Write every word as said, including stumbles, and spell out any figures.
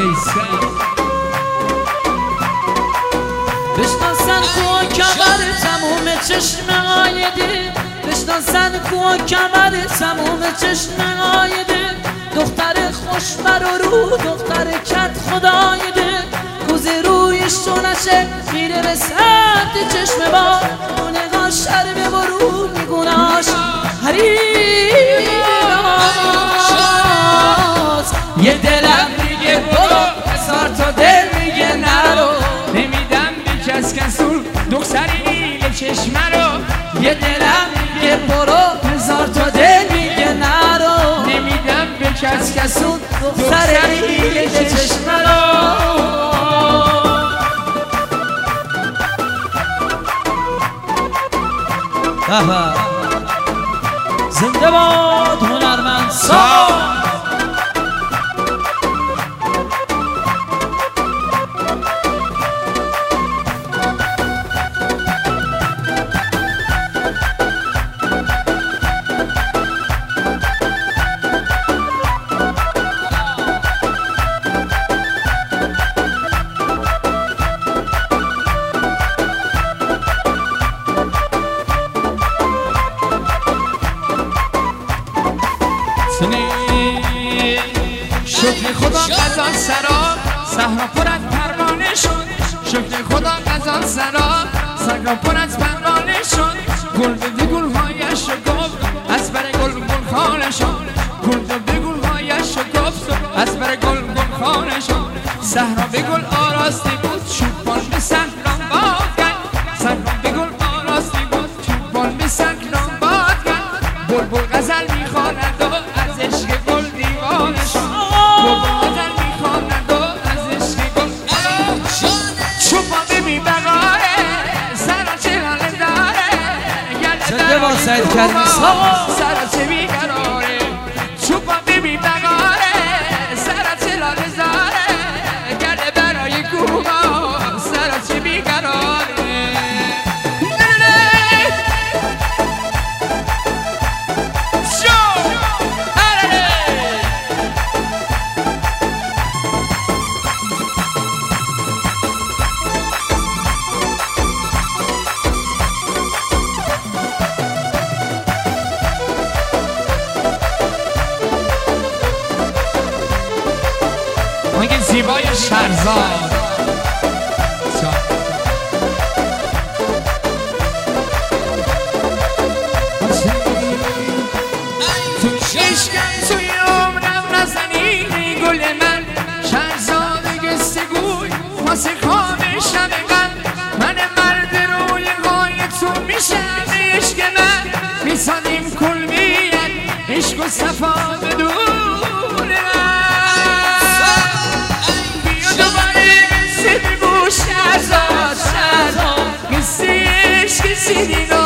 بشناسن کو کمر تموم چشم آیده بشناسن کو کمر تموم چشم آیده دختر خوشبر و رو دختر کت خدایده کوزه رویش تو نشه میره به سمت چشم با تو نگاه شرمه و رو میگوناش هریاز یه دلم میگه برو هزار تا دل میگه نرو نمیدم به کس کسون دختری چشمه رو یه دلم میگه برو هزار تا دل میگه نرو نمیدم به کس کسون دختری چشمه رو زنده باد هنرمند ساز شکر خدا قضا سرا صحرا پر از پروانه شد شکر خدا قضا سرا صحرا پر از پروانه شد گل به گل‌هایش گفت از بر گل گل خانه شد گل به گل‌هایش گفت از بر گل گل خانه شد صحرا به گل آراسته بود چوبان به صحرا باد کرد صحرا به گل آراسته بود چوبان به صحرا باد کرد بلبل غزل می‌خواند و از عشق گل دیوانه شد غزل می‌خواند و از عشق گل چوبا ببین بقاره سرا چه حاله داره زنده با سید کریمی سرا چه بیقراره چوبا ببین بقاره سرا چه حاله داره گرده برای کوبا سرا چه بیقراره آنگه زیبای شهرزاد تو عشقم توی عمرم نزنی گل من شهرزاد گسته گوی واسه خواب شب من من مرد روی قای تو میشم عشق من میسانیم کلمیت عشق و صفا بدون شهرزاد شهرزاد قصه عشق سیدی